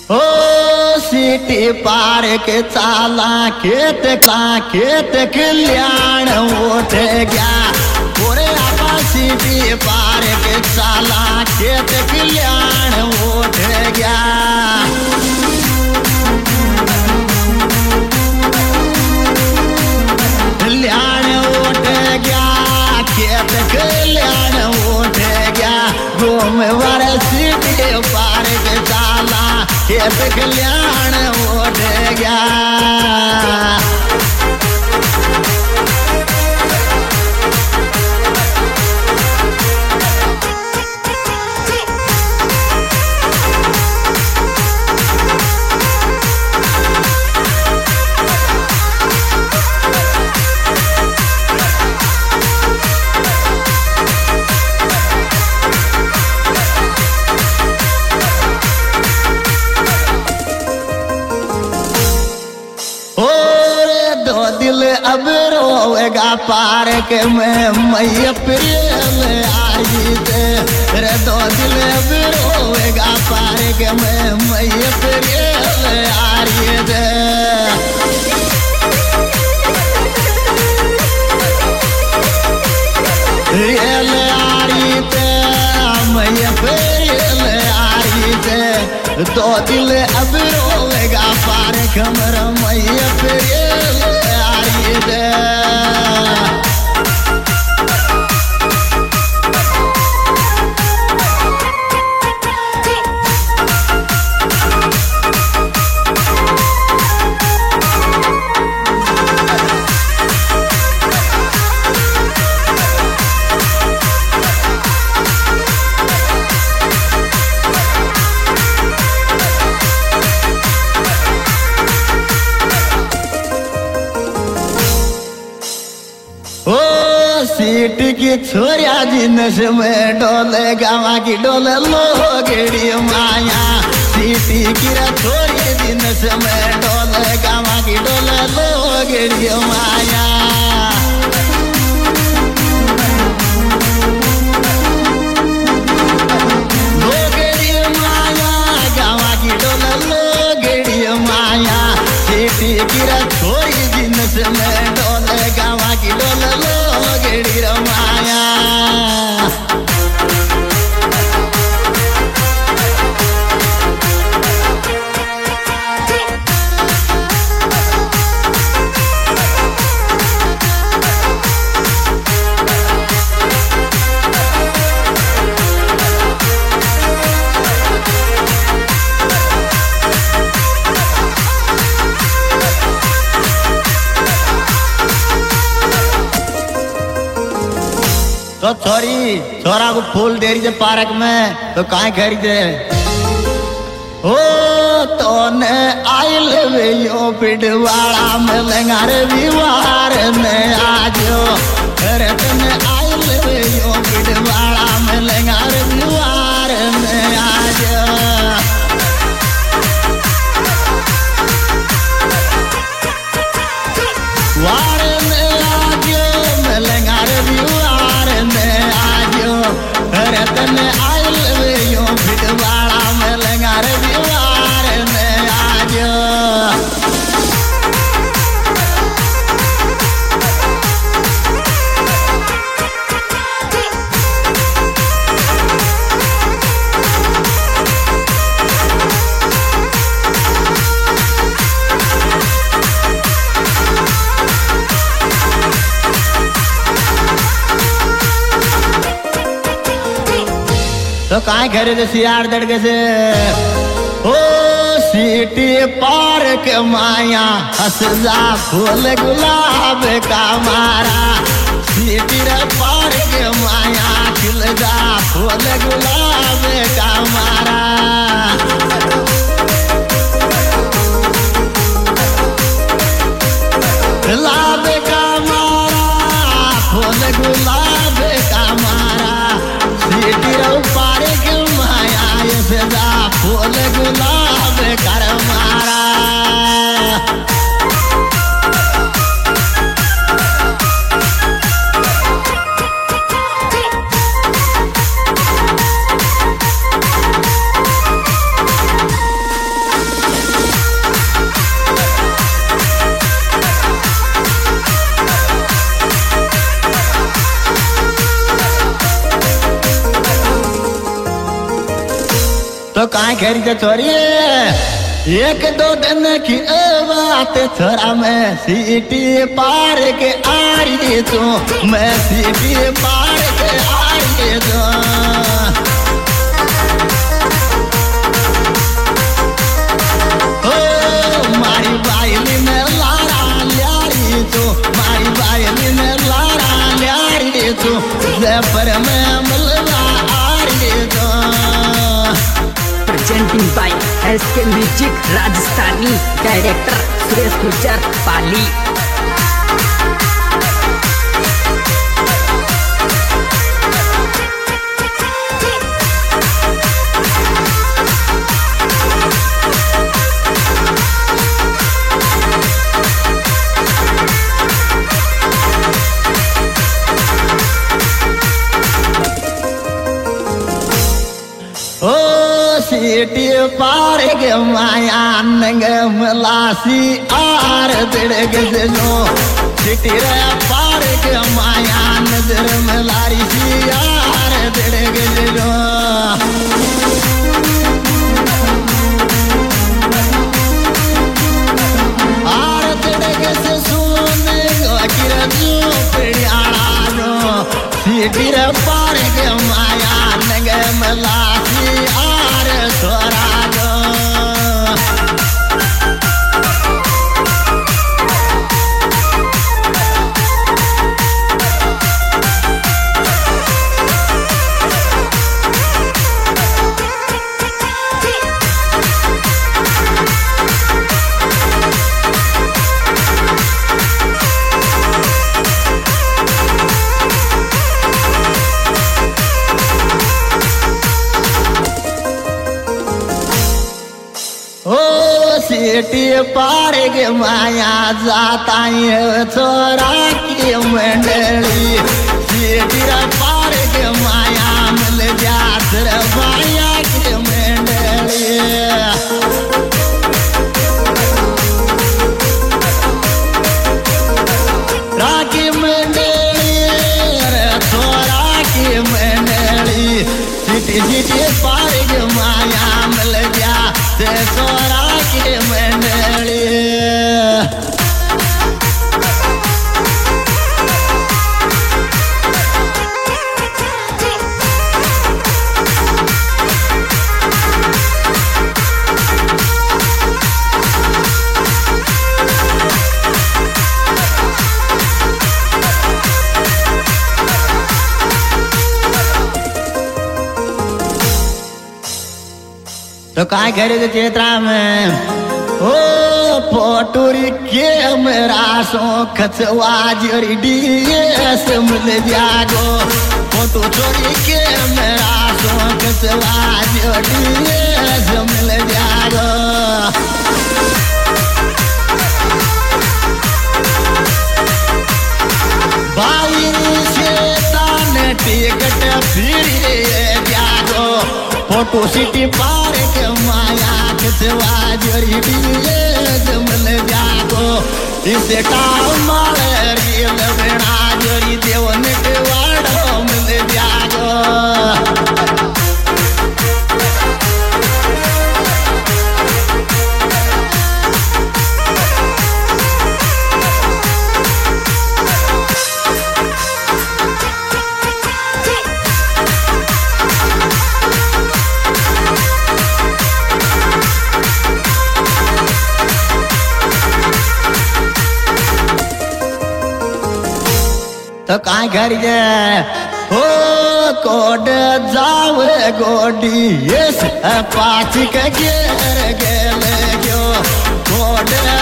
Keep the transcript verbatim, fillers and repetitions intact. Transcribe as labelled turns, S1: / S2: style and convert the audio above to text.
S1: ओ city पार के चाला खेत का खेत कल्याण उठ गया पूरे आपा सिटी पार के चाला खेत कल्याण उठ गया कल्याण उठ गया खेत कल्याण उठ गया घूम वर सिटी पार के चाला खेत कल्याण उठ गया अब रोएगा पार के मैं मैया प्रियल आई दे रे दो दिल अब रोएगा पार के मैं मैया प्रियल आई दे रियल आई दे मैया प्रियल आई दे दो दिल अब रोएगा पार के मेरा मैया प्रियल सीट की छोरिया जिनस में डोले गावा की डोले लोगेड़ी माया सीटी की छोरी जिनस में डोले गावा की डोले लोगेड़ी माया लोगेड़ी माया गावा की डोले लोगेड़ी माया सीटी की छोरी जिनस में डोले गावा की डोले लोगेड़ी माया तो छोरी छोरा को फूल दे रही पार्क में तो काहे खरीदे ओ तो ने आइल वे यो पिडवाड़ा में लंगारे विवार ने आजो रे तने आइल वे यो पिडवाड़ा में लंगारे विवार ने आजो वार ने आजो में लंगारे विवार ने आजो रे तने आइल वे यो पिडवाड़ा में लंगारे विवार ने आजो तो काहे घरे से सियार दड़के से ओ सीटी पार्क माया हंसजा फूल गुलाब का मारा सीटी रे पार्क माया खिलजा फूल गुलाब का मारा गुलाब का मारा फूल गुलाब का मारा सीटी रे पार्क माया सदा फूल गुलाब कर मारा काय खरीदे छोरी एक दो दिन की बात छोरा मैं सीटी पार के आ रही तू मैं सीटी पार के आ रही तू ओ मारी बायली में लारा ल्यारी तू मारी बायली में लारा ल्यारी तू पर में मलवा आ रही तू
S2: Presenting by S K Music Rajasthani Director Suresh Gujjar Pali
S1: सीटी पार के माया नंग मलासी आर दिड़ग जो सीटी रे पार के माया नजर मलारी सी आर दिड़ग जो आर दिड़ग से सुने गिर जो पिड़ियाड़ा जो सीटी रे पार के माया नंग मलासी आर स्वराज सीटी पार के माया जाता छोरा की मंडली सीटी पार के माया मिल जा माया की मंडली राखी मंडली छोरा की मंडली सीटी सीटी पार के माया मिल जा छोरा की मंडली तो काय करे थे चेत्रा में ओ पोटूरी के मेरा सो खचवा जोरी डीएस मिल जागो फोटो चोरी के मेरा सो खचवा जोरी डीएस मिल जागो बाई से ताने टिकट फिर जागो फोटो सिटी पार के माया खचवा जोरी डीएस मिल जागो इसे टाव मारे रील बिना जोरी देवन के वाड़ो मिल जागो तो काय घर जे हो कोड जाव गोडी यस पाच के घेर गेले गयो कोड